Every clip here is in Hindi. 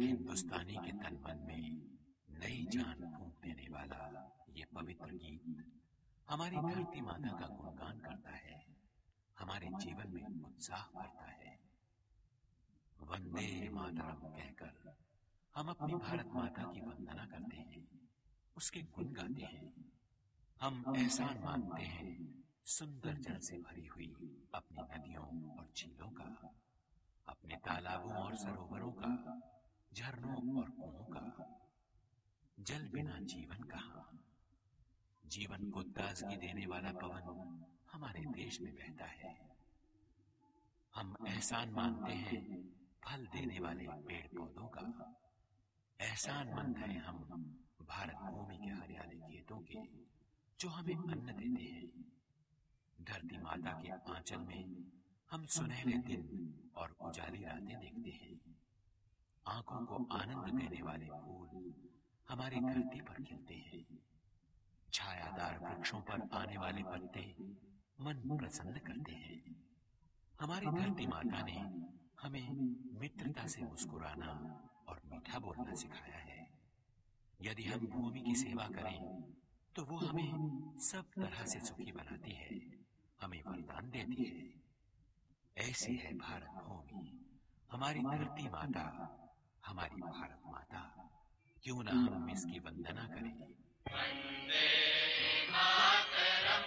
हिंदुस्तानी के तन मन में नई जान फूंक देने वाला ये पवित्र गीत हमारी धरती माता का गुणगान करता है, हमारे जीवन में उत्साह भरता है। वंदे मातरम कहकर हम अपनी भारत माता की वंदना करते हैं, उसके गुण गाते हैं। हम एहसान मानते हैं सुंदर जल से भरी हुई अपनी नदियों और झीलों का, अपने तालाबों और सरोवरों का, झरनों और कुओं का। जल बिना जीवन कहाँ। जीवन को ताजगी देने वाला पवन हमारे देश में बहता है। हम एहसान मानते हैं फल देने वाले पेड़ पौधों का। एहसानमंद हैं हम भारत भूमि के हरियाले खेतों के, जो हमें अन्न देते हैं। धरती माता के आंचल में हम सुनहरे दिन और उजाली रातें देखते हैं। आंखों को आनंद देने वाले फूल हमारी धरती पर खिलते हैं। छायादार वृक्षों पर आने वाले पत्ते मन प्रसन्न करते हैं। हमारी धरती माता ने हमें मित्रता से मुस्कुराना और मीठा बोलना सिखाया है। यदि हम भूमि की सेवा करें तो वो हमें सब तरह से सुखी बनाती है, हमें वरदान देती है। ऐसी है भारत भूमि, हमारी धरती माता, हमारी भारत माता। क्यों ना हम इसकी वंदना करें। वंदे मातरम,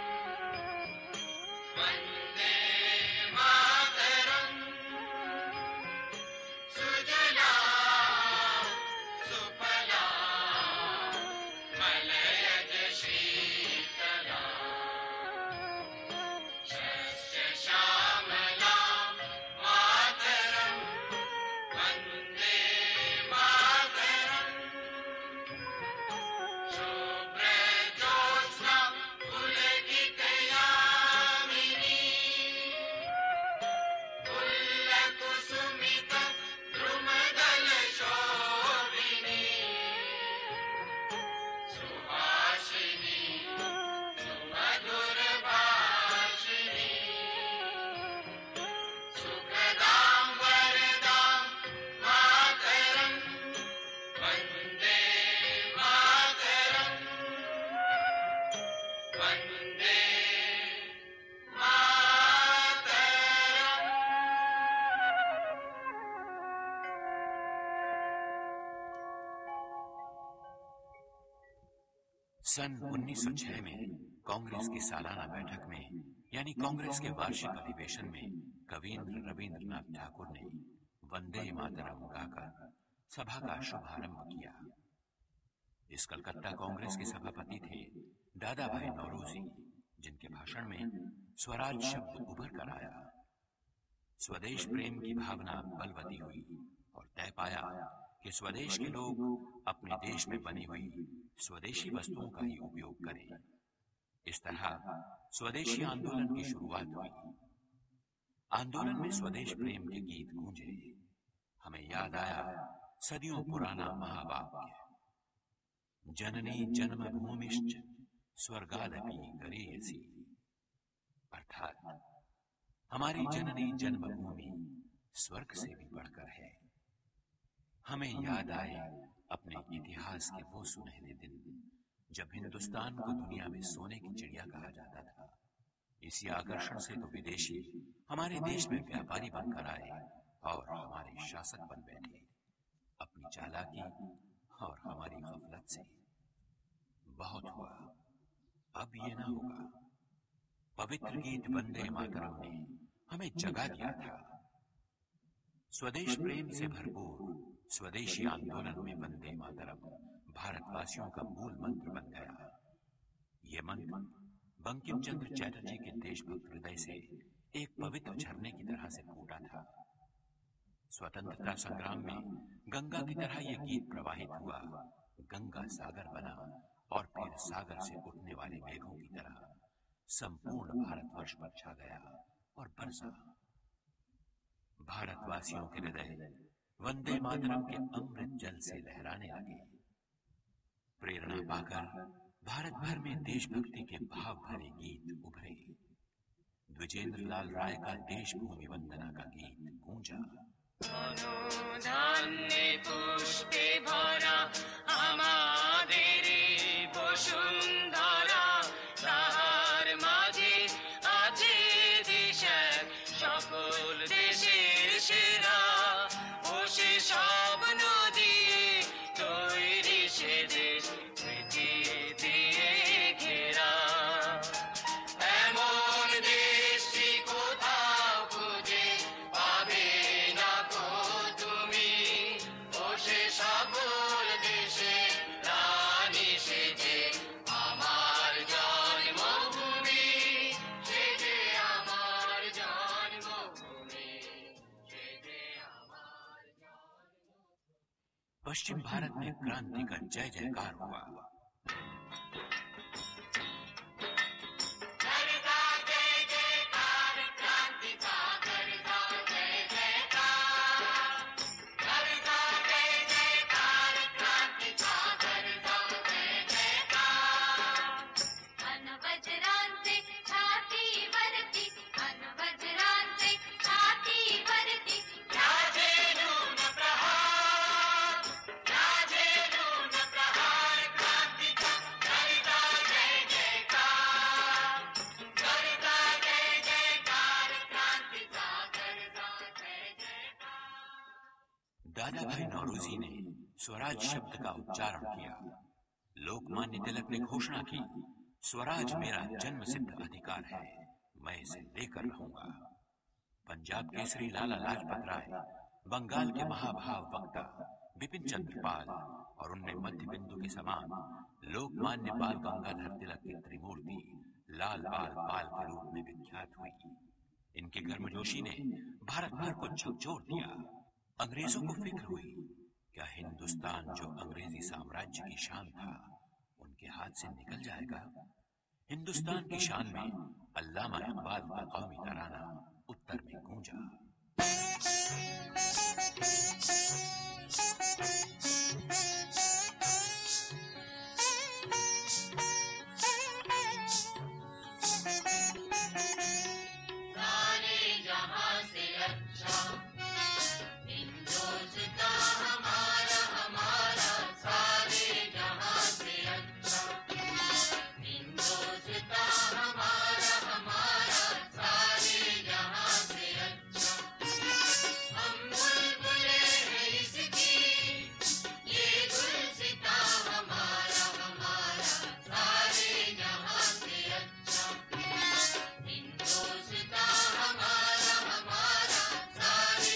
वंदे मातरम, सुजला सुफला मलयज शीतला, शस्य श्यामला मातरम, वंदे मातरम। शुभ्र ज्योत्स्ना पुलकित यामिनी, पुल्लकुसुमित द्रुमदल शोभिनी, सुहासिनी सुमधुर भाषिणी, सुखदां वरदां मातरं, वन्दे मातरं, वन्दे मातरम्। सन 1906 में कांग्रेस की सालाना बैठक में यानी कांग्रेस के वार्षिक अधिवेशन में कवींद्र रविंद्रनाथ ठाकुर ने वंदे मातरम गाकर सभा का शुभारंभ किया। इस कलकत्ता कांग्रेस के सभापति थे दादा भाई नौरोजी, जिनके भाषण में स्वराज शब्द उभर कर आया। स्वदेश प्रेम की भावना बलवती हुई और तय पाया कि स्वदेश के लोग अपने देश में बनी हुई स्वदेशी वस्तुओं का ही उपयोग करें। इस तरह स्वदेशी आंदोलन की शुरुआत हुई। आंदोलन में स्वदेश प्रेम के गीत गूंजे। हमें याद आया सदियों पुराना महावाक्य, जननी जन्मभूमिश्च स्वर्गादपि गरीयसी, अर्थात हमारी जननी जन्मभूमि स्वर्ग से भी बढ़कर है। हमें याद आए अपने इतिहास के वो सुनहरे दिन जब हिंदुस्तान को दुनिया में सोने की चिड़िया कहा जाता था। इसी आकर्षण से तो विदेशी हमारे देश में व्यापारी बनकर आए और हमारे शासक बन बैठे, अपनी चालाकी और हमारी गफलत से। बहुत हुआ, अब ये ना होगा। पवित्र गीत वंदे मातरम ने हमें जगा दिया था। स्वदेश प्रेम से भरपूर स्वदेशी आंदोलन में वंदे मातरम भारतवासियों का मूल मंत्र बन गया। ये मंत्र बंकिम चंद्र चटर्जी के देशभक्त हृदय से एक पवित्र झरने की तरह से फूटा था। स्वतंत्रता संग्राम में गंगा की तरह यह गीत प्रवाहित हुआ, गंगा सागर बना और फिर सागर से उठने वाले मेघों की तरह संपूर्ण भारतवर्ष पर छा गया और बरसा। भारतवासियों के हृदय वंदे मातरम के अमृत जल से लहराने लगे। प्रेरणा पाकर भारत भर में देशभक्ति के भाव भरे गीत उभरे। द्विजेंद्र लाल राय का देश भूमि वंदना का गीत गूंजा। ধনধান্যে পুষ্পে ভরা আমাদের বসুন্ধরা, তাহার মাঝে আছে দেশ এক, সকল দেশের সেরা। বসে স্বপ্ন দিয়ে তৈরি সে দেশ, স্মৃতি দিয়ে ঘেরা। এমন দেশটি কোথাও খুঁজে পাবে না কো তুমি, বসে সকল দেশে রানী সেজে আমার জন্মভূমি, সেজে আমার জন্মভূমি, সেজে আমার पश्चिम भारत में क्रांति का जय जयकार हुआ। करता जय जयकार, क्रांति का करता जय जयकार, करता जय जयकार, क्रांति का करता जय जयकार। अन वज्रांचे छाती वरती, अन वज्रांचे छाती वरती, राजेलून प्रहार, राजेलून प्रहार, क्रांति का करता जय जयकार, करता जय जयकार, क्रांति का करता जय जयकार। दादा भाई नौरोजी ने स्वराज शब्द का उच्चारण किया। लोकमान्य तिलक ने घोषणा की, स्वराज मेरा जन्म सिद्ध अधिकार है, मैं इसे लेकर रहूंगा। पंजाब केसरी लाला लाजपत राय, बंगाल के महाभाव वक्ता बिपिन चंद्र पाल और उनमें मध्य बिंदु के समान लोकमान्य बाल गंगाधर तिलक की त्रिमूर्ति लाल बाल पाल के रूप में विख्यात हुई। इनकी गर्मजोशी ने भारत भर को झकझोर दिया। अंग्रेजों को फिक्र हुई, क्या हिंदुस्तान जो अंग्रेजी साम्राज्य की शान था उनके हाथ से निकल जाएगा। हिंदुस्तान की शान में अल्लामा इकबाल का कौमी तराना उत्तर में गूंजा। सारे जहां से अच्छा हिंदुस्तान हमारा, हमारा सारे जहां से अच्छा हिंदुस्तान हमारा, हमारा सारे जहां से अच्छा। हम बुलबुले हैं इसकी, ये गुलसिता हमारा, हमारा सारे जहां से अच्छा हिंदुस्तान हमारा, हमारा सारे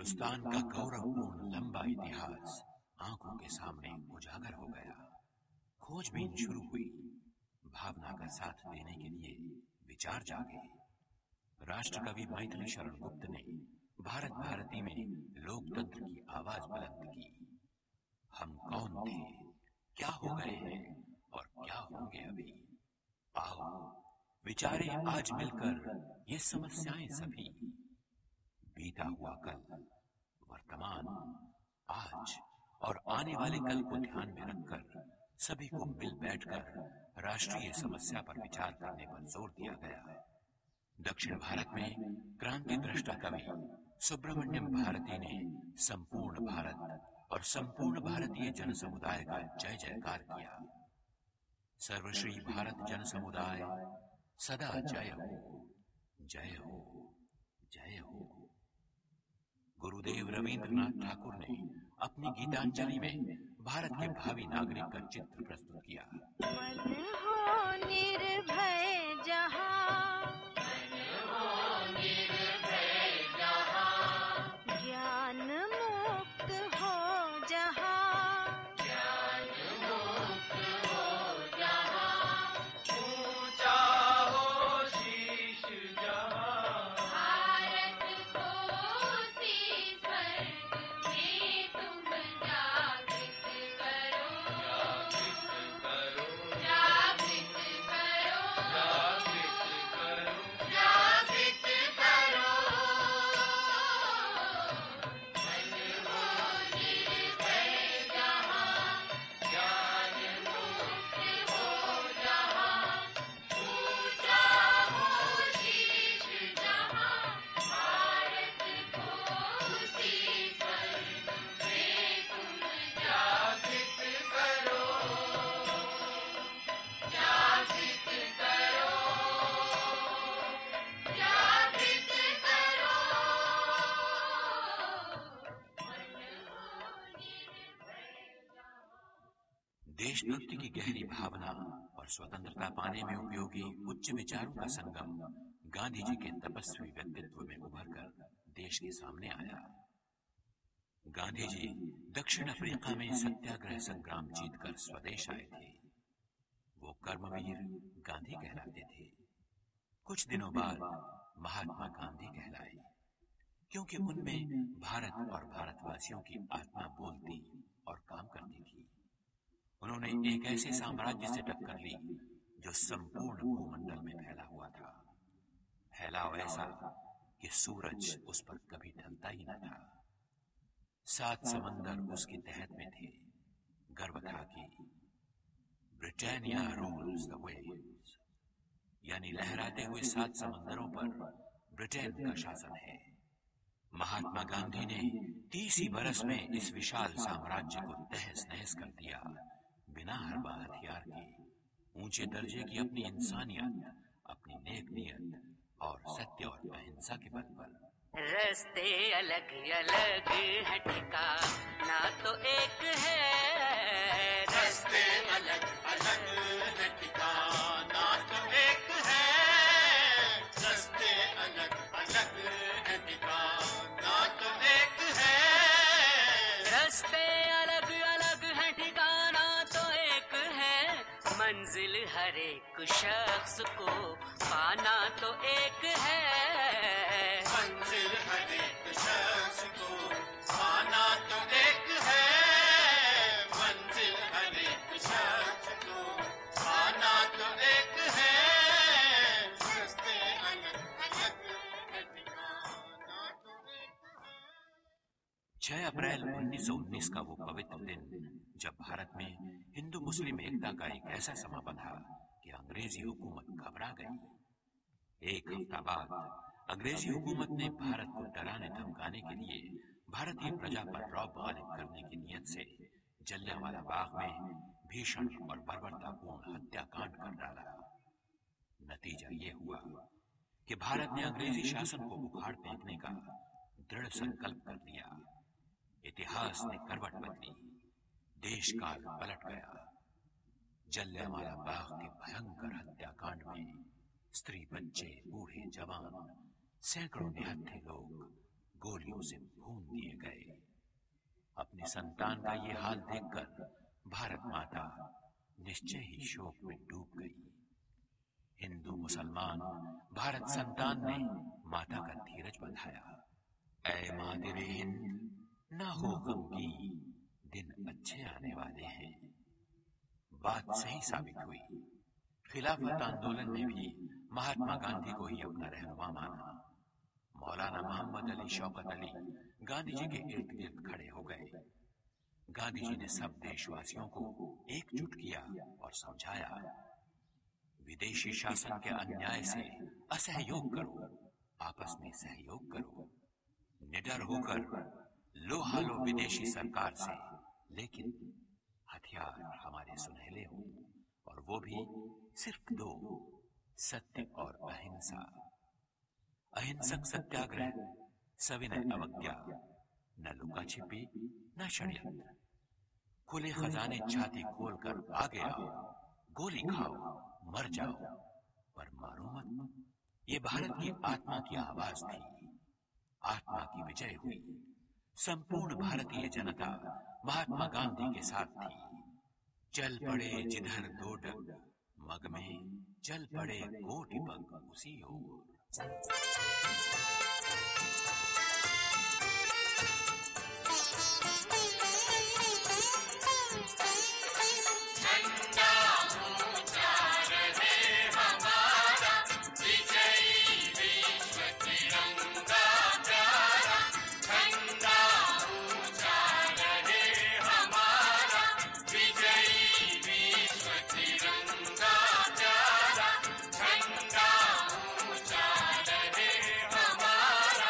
हिंदुस्तान का गौरवपूर्ण लंबा इतिहास आंखों के सामने उजागर हो गया। खोजबीन शुरू हुई। भावना का साथ देने के लिए विचार जागे। राष्ट्रकवि मैथिली शरण गुप्त ने भारत भारती में लोकतंत्र की आवाज बुलंद की। हम कौन थे, क्या हो गए हैं और क्या होंगे अभी। आओ विचारे आज मिलकर ये समस्याएं सभी। बीता हुआ कल, वर्तमान, आज और आने वाले कल को ध्यान में रखकर सभी को मिल बैठकर राष्ट्रीय समस्या पर विचार करने पर जोर दिया गया। दक्षिण भारत में क्रांति दृष्टा कवि सुब्रमण्यम भारती ने संपूर्ण भारत और संपूर्ण भारतीय जन समुदाय का जय जयकार किया। सर्वश्री भारत जन समुदाय सदा जय हो, जय हो, जय हो। गुरुदेव रवींद्रनाथ ठाकुर ने अपनी गीतांजलि में भारत के भावी नागरिक का चित्र प्रस्तुत किया। मन हो निर्भय जहाँ, ज्ञान मुक्त हो जहाँ, ऊंचा हो शीश जहां, भारत को सी स्वर्ग में तुम जागृत करो, जागृत करो, जागृत करो, जागृत करो, जागृत करो। देशभक्ति की गहरी भावना और स्वतंत्रता पाने में उपयोगी उच्च विचारों का संगम गांधी जी के तपस्वी व्यक्तित्व में उभरकर देश के सामने आया। गांधी जी दक्षिण अफ्रीका में सत्याग्रह संग्राम जीतकर स्वदेश आए थे। वो कर्मवीर गांधी कहलाते थे। कुछ दिनों बाद महात्मा गांधी कहलाए, क्योंकि उनमें भारत और भारतवासियों की आत्मा बोलती और काम करती थी। उन्होंने एक ऐसे साम्राज्य से टक्कर ली जो संपूर्ण भूमंडल में फैला हुआ था। फैलाव ऐसा कि सूरज उस पर कभी ढलता ही न था। 7 समंदर उसकी तहत में थे। गर्व था कि ब्रिटानिया रूल्स द वेव्स, यानी लहराते हुए 7 समंदरों पर ब्रिटेन का शासन है। महात्मा गांधी ने 30 ही बरस में इस विशाल साम्राज्य को तहस नहस कर दिया। बिना हरबा हथियार के ऊंचे दर्जे की अपनी इंसानियत, अपनी नेक नियत और सत्य और अहिंसा के बल पर। रास्ते अलग अलग है, ठिकाना तो एक है। रास्ते अलग अलग है, ठिकाना तो एक है। रास्ते अलग अलग है, ठिकाना तो एक है। रास्ते अलग अलग है, ठिकाना तो एक है। मंजिल हर एक शख्स को पाना तो एक है। मंजिल हर एक शख्स को पाना तो एक है। मंजिल हर एक शख्स को पाना तो एक है। रास्ते अलग अलग है, ठिकाना तो एक है। 6 अप्रैल 1919 का वो पवित्र दिन, जब भारत में हिंदू मुस्लिम एकता का एक ऐसा समा बंधा कि अंग्रेजी हुकूमत घबरा गई। एक हफ्ता बाद अंग्रेजी हुकूमत ने भारत को डराने धमकाने के लिए भारतीय प्रजा पर रौब गालिब करने की नियत से जलियांवाला बाग में भीषण और बर्बरतापूर्ण हत्याकांड कर डाला। नतीजा ये हुआ कि भारत ने अंग्रेजी शासन को उखाड़ फेंकने का दृढ़ संकल्प कर लिया। इतिहास ने करवट बदली, देश काल पलट गया। जलियांवाला बाग के भयंकर हत्याकांड में स्त्री, बच्चे, बूढ़े, जवान, सैकड़ों निहत्थे लोग गोलियों जोतों से भून दिए गए। अपने संतान का ये हाल देखकर भारत माता निश्चय ही शोक में डूब गई। हिंदू मुसलमान भारत संतान ने माता का धीरज बंधाया। ऐ मादिरे हिंद, ना हो गमगी, दिन अच्छे आने वाले हैं। बात सही साबित हुई। खिलाफत आंदोलन ने भी महात्मा गांधी को ही अपना रहनुमा माना। मौलाना मोहम्मद अली शौकत अली गांधी जी के इर्द गिर्द खड़े हो गए। गांधी जी ने सब देशवासियों को एकजुट किया और समझाया, विदेशी शासन के अन्याय से असहयोग करो, आपस में सहयोग करो। निडर होकर लो हालो विदेशी सरकार से, लेकिन हथियार हमारे सुनहले हो, और वो भी सिर्फ दो, सत्य और अहिंसा। अहिंसक सत्याग्रह, सविनय अवज्ञा, न लुका छिपी न षड्यंत्र। खुले खजाने छाती खोलकर आगे आओ, गोली खाओ, मर जाओ, पर मारो मत। ये भारत की आत्मा की आवाज थी। आत्मा की विजय हुई। संपूर्ण भारतीय जनता महात्मा गांधी के साथ थी। चल पड़े जिधर दो डग, मग में चल पड़े कोटि पग उसी ओर। झंडा ऊंचा रहे हमारा, विजयी विश्व तिरंगा प्यारा। झंडा ऊंचा रहे हमारा, विजयी विश्व तिरंगा प्यारा। झंडा ऊंचा रहे हमारा।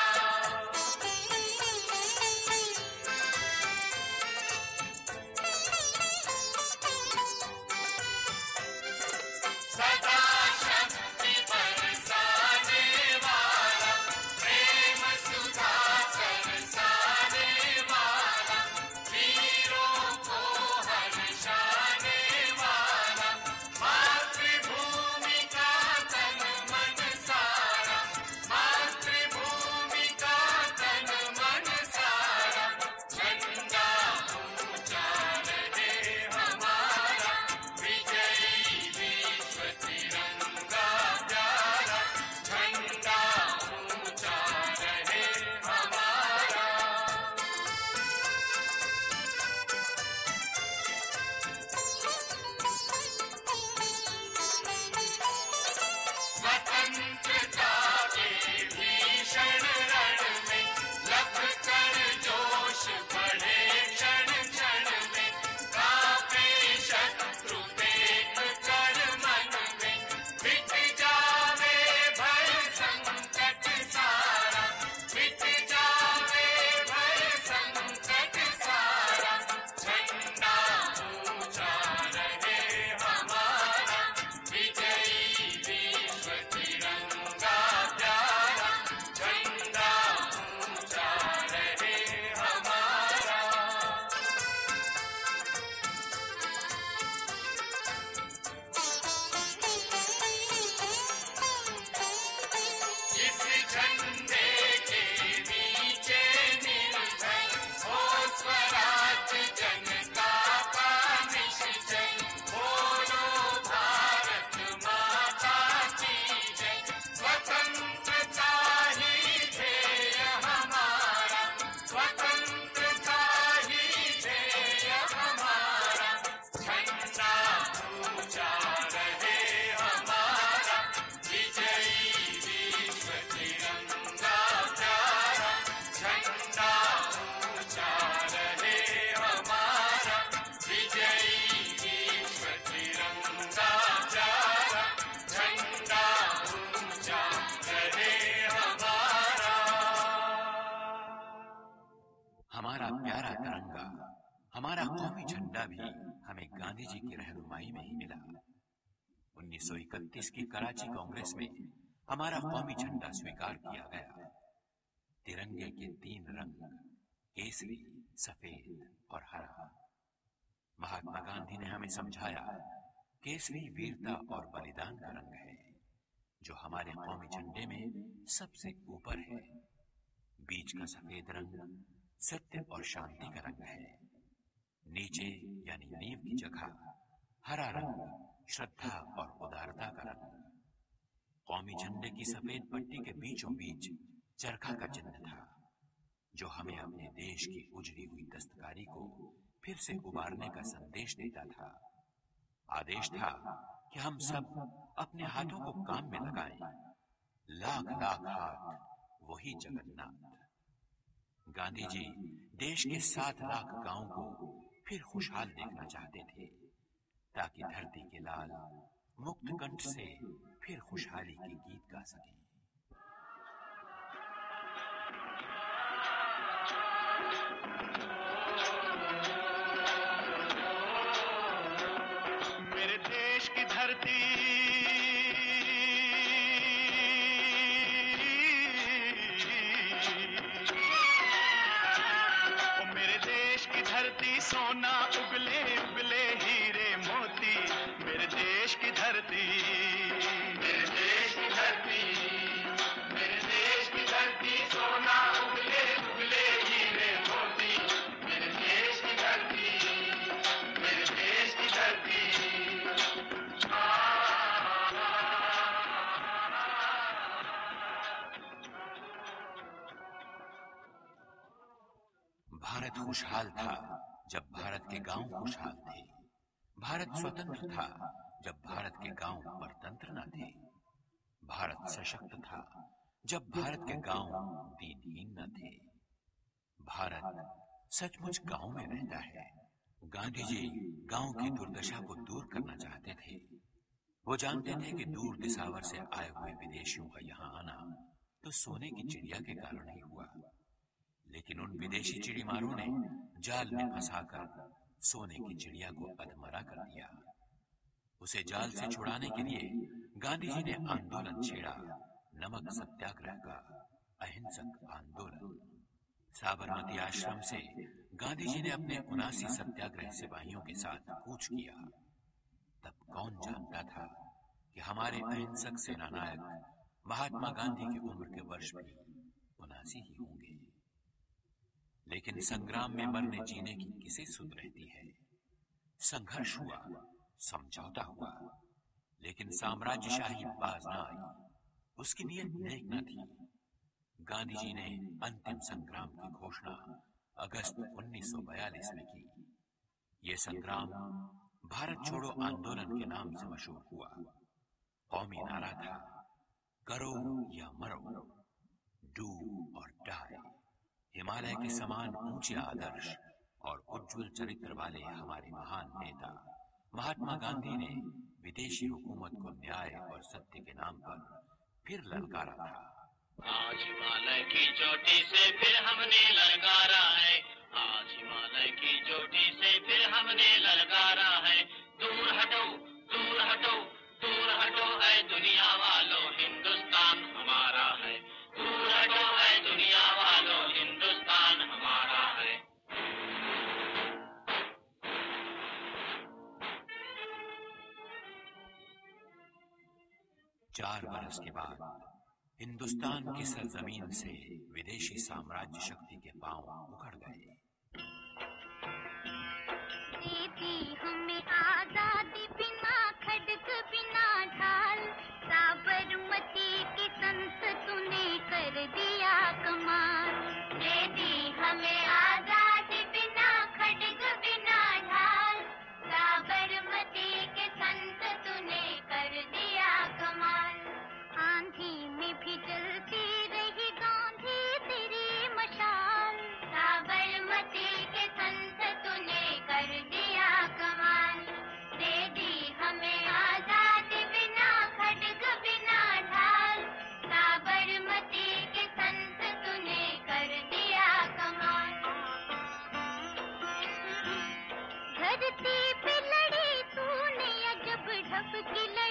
सदा शक्ति बरसाने वाला, प्रेम सुधा बरसाने वाला, वीरों को हर्षाने वाला। मातृभूमि का तन मन सारा, मातृभूमि का तन मन सारा। झंडा ऊंचा रहे हमारा, विजयी विश्व तिरंगा प्यारा। झंडा ऊंचा रहे हमारा। स्वतंत्रता के भीषण रण में लख कर जोश बढ़े क्षण क्षण में। कांपे शत्रु देख कर मन में, मिट जावे भय संकट सारा, मिट जावे भय संकट सारा। झंडा ऊंचा रहे हमारा, विजयी विश्व तिरंगा प्यारा। झंडा ऊंचा रहे हमारा। इस झंडे के नीचे निर्भय हो स्वराज जनता का निश्चय। बोलो भारत माता की जय। स्वतंत्रता ही ध्येय हमारा, स्वतंत्रता ही ध्येय हमारा। झंडा ऊंचा रहे हमारा, विजयी विश्व तिरंगा प्यारा। झंडा ऊंचा रहे हमारा, विजयी विश्व तिरंगा प्यारा। झंडा ऊंचा रहे हमारा। हमारा प्यारा तिरंगा, हमारा कौमी झंडा भी हमें गांधी जी की रहनुमाई में ही मिला। 1931 की कराची कांग्रेस में हमारा कौमी झंडा स्वीकार किया गया। तिरंगे के 3 रंग, केसरी, सफेद और हरा। महात्मा गांधी ने हमें समझाया, केसरी वीरता और बलिदान का रंग है, जो हमारे कौमी झंडे में सबसे ऊपर है। बीच का सफेद रंग सत्य और शांति का रंग है। नीचे यानी नींव की जगह हरा रंग श्रद्धा और उदारता का रंग। कौमी झंडे की सफेद पट्टी के बीचों बीच चरखा का चिन्ह था, जो हमें अपने देश की उजड़ी हुई दस्तकारी को फिर से उबारने का संदेश देता था। आदेश था कि हम सब अपने हाथों को काम में लगाएं। लाख लाख हाथ वही जगन्नाथ। गांधी जी देश के 7 लाख गांवों को फिर खुशहाल देखना चाहते थे, ताकि धरती के लाल मुक्त कंठ से फिर खुशहाली के गीत गा सकें। मेरे देश की धरती सोना उगले उगले हीरे मोती। मेरे देश की धरती, मेरे देश की धरती, मेरे देश की धरती सोना उगले उगले हीरे मोती। मेरे देश की धरती, मेरे देश की धरती। भारत खुशहाल था जब भारत के गांव खुशहाल थे। भारत स्वतंत्र था जब भारत के गांव परतंत्र न थे। भारत सशक्त था जब भारत के गांव दीनहीन न थे। भारत सचमुच गांव में रहता है। गांधी जी गांव की दुर्दशा को दूर करना चाहते थे। वो जानते थे कि दूर दिसावर से आए हुए विदेशियों का यहाँ आना तो सोने की चिड़िया के कारण ही हुआ, लेकिन उन विदेशी चिड़ीमारों ने जाल में फंसाकर सोने की चिड़िया को अधमरा कर दिया। उसे जाल से छुड़ाने के लिए गांधी जी ने आंदोलन छेड़ा, नमक सत्याग्रह का अहिंसक आंदोलन। साबरमती आश्रम से गांधी जी ने अपने 79 सत्याग्रह सिपाहियों के साथ कूच किया। तब कौन जानता था कि हमारे अहिंसक सेनानायक महात्मा गांधी की उम्र के वर्ष भी 79 ही होंगे। लेकिन संग्राम में मरने जीने की किसे सुध रहती है। संघर्ष हुआ, समझौता हुआ, लेकिन साम्राज्यशाही बाज न आई। उसकी नीयत नेक न थी। गांधी जी ने अंतिम संग्राम की घोषणा अगस्त 1942 में की। ये संग्राम भारत छोड़ो आंदोलन के नाम से मशहूर हुआ। कौमी नारा था, करो या मरो, डू और डाई। हिमालय के समान ऊंचे आदर्श और उज्जवल चरित्र वाले हमारे महान नेता महात्मा गांधी ने विदेशी हुकूमत को न्याय और सत्य के नाम पर फिर ललकारा था। आज हिमालय की चोटी से फिर हमने ललकारा है। आज हिमालय की चोटी से फिर हमने ललकारा है। दूर हटो, दूर हटो, दूर हटो ऐ दुनिया वालों, हिंदुस्तान हमारा है। दूर हटो ऐ दुनिया वालों, हिंदुस्तान हमारा है। 4 बरस के बाद हिंदुस्तान की सरजमीन से विदेशी साम्राज्य शक्ति के पांव उखड़ गए। दीदी हमें आजादी बिना खड्ग बिना ढाल, साबरमती के संत तूने कर दिया कमाल। दीदी हमें आजादी बिना खड्ग बिना ढाल, साबरमती के संत तूने कर दिया कमाल। आंधी में भी जलती रही गांधी तेरी मशाल, साबरमती के संत तूने कर दिया कमाल। दे दी हमें आजादी बिना खड्ग बिना ढाल, साबरमती के संत तूने कर दिया कमाल। धरती पे लड़ी तूने अजब ढप की